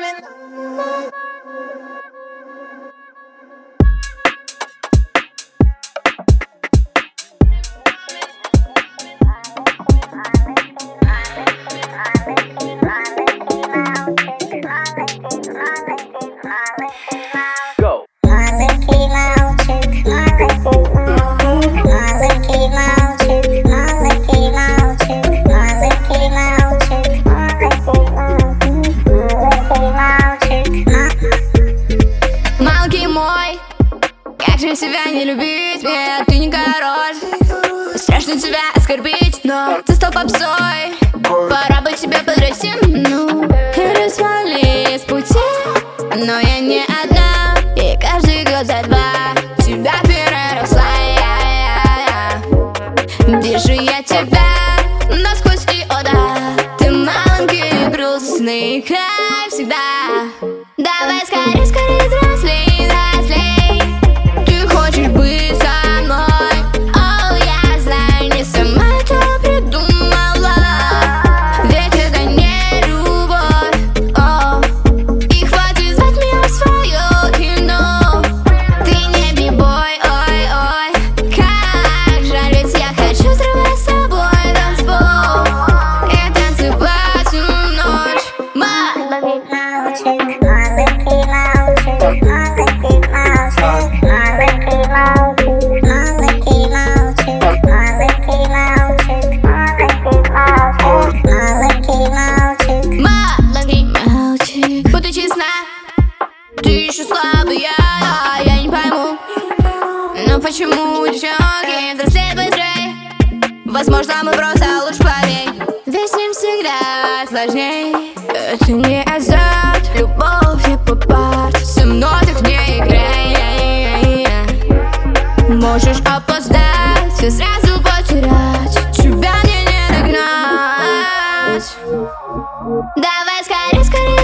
Как же себя не любить? Нет, ты не король. Страшно тебя оскорбить, но ты стал попсой. Пора бы тебе подрасти, ну и свали с пути. Но я не одна, и каждый год за два тебя переросла. Вижу я тебя насквозь и о да. Ты маленький и грустный, как всегда. Давай скорее, скорее взрослей, взрослей. Ты хочешь быть со мной? О, я знаю, не сама это придумала. Ведь это не любовь. О, и хватит звать меня в свое кино. Ты не бибой, ой, ой. Как жаль, ведь я хочу взрывать с тобой танцпол и танцевать всю ночь. Маленький мальчик, маленький мальчик, маленький мальчик, маленький мальчик, маленький мальчик, маленький мальчик, маленький мальчик, Маленький мальчик, будь честна, ты еще слабая, я не пойму. Но почему девчонки взрослеют быстрее? Возможно, мы просто лучше поверь. Ведь с ним всегда сложней. Это не азарт, любовь не по-парт. Со мной так не играй. Можешь опоздать, все сразу потерять. Тебя мне не догнать. Давай скорее, скорее